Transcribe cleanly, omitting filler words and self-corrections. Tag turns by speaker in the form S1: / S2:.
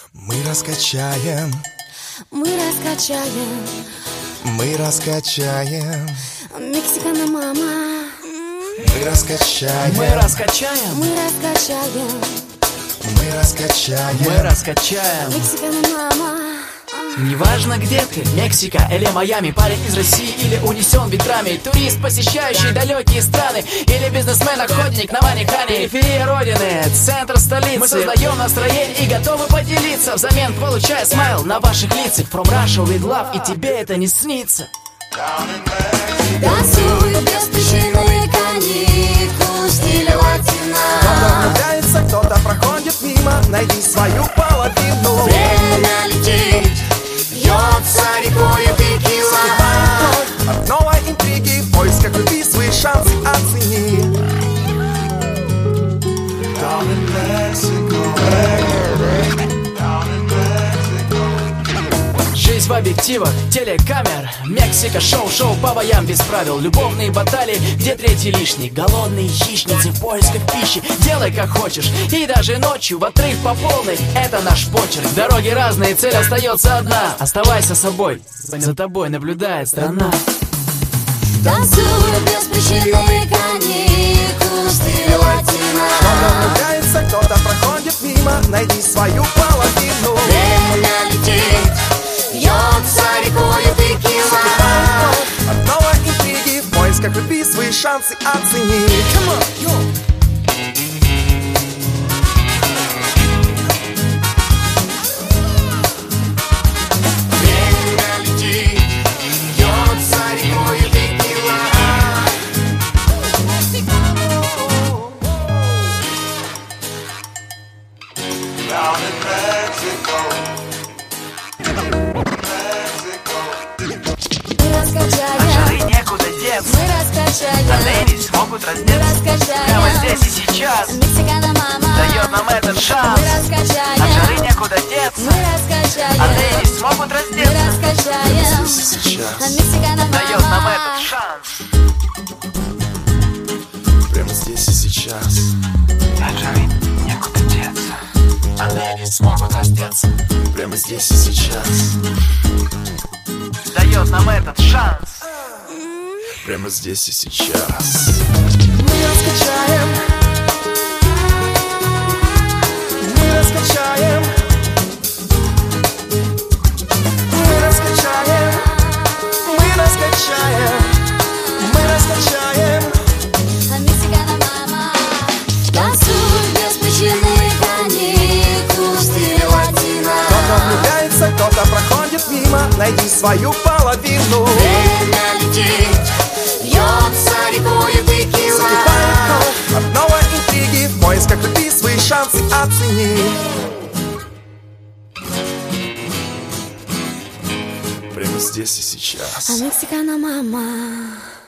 S1: Мы раскачаем,
S2: мы раскачаем,
S1: мы раскачаем,
S2: Мексикана мама.
S1: мы раскачаем,
S3: Мы раскачаем,
S2: Мы раскачаем,
S1: мы раскачаем,
S3: мы раскачаем.
S2: Мексикана мама.
S3: Неважно где ты, Мексика или Майами, парень из России или унесен ветрами, турист, посещающий далекие страны, или бизнесмен-охотник на манихане. Периферия родины, центр столицы. Мы создаем настроение и готовы поделиться, взамен получая смайл на ваших лицах. From Russia with love, и тебе это не снится.
S2: Танцуют без причины каникулы в стиле латино.
S4: Кто-то влюбляется, кто-то проходит мимо. Найди свою половину.
S2: Время летит, льется рекою текила.
S4: От новой интриги в поисках любви свои шансы оцени.
S3: Жизнь в объективах, телекамер, Мексика, шоу по боям без правил, любовные баталии, где третий лишний, голодные хищницы в поисках пищи. Делай как хочешь, и даже ночью в отрыв по полной, это наш почерк. Дороги разные, цель остается одна. Оставайся собой, за тобой наблюдает страна.
S2: Танцуют без причины каникулы в стиле латино.
S4: Кто-то влюбляется, кто-то проходит мимо. Найди свою половину.
S2: Время летит, льется рекою текила.
S4: От новой интриги в поисках любви свои шансы оцени.
S2: Время летит, льется рекою текила. Мы раскачаем,
S3: Некуда деться,
S2: мы раскачаем,
S3: леди смогут
S2: мы
S3: раздеться
S2: раскачаем.
S3: здесь и сейчас.
S2: Мексикана мама.
S3: Дает нам этот шанс.
S2: Мы раскачаем,
S3: Некуда деться,
S2: мы раскачаем,
S3: смогут
S2: мы раскачаем.
S1: сейчас,
S2: Мексикана мама.
S3: шанс.
S1: прямо здесь и сейчас.
S3: От жары некуда деться,
S1: Они не смогут раздеться, прямо здесь и сейчас,
S3: дает нам этот шанс.
S1: прямо здесь и сейчас.
S4: Мы раскачаем. Мы раскачаем. Мы раскачаем. Мы раскачаем. Мы раскачаем.
S2: Мексикана мама. Танцуют без причины каникулы в стиле латино.
S4: Кто-то влюбляется, кто-то проходит мимо. Найди свою половину.
S2: Время летит, льется рекою текила.
S4: От новой интриги в поисках любви свои шансы оцени.
S1: Прямо здесь и сейчас.
S2: Мексикана мама.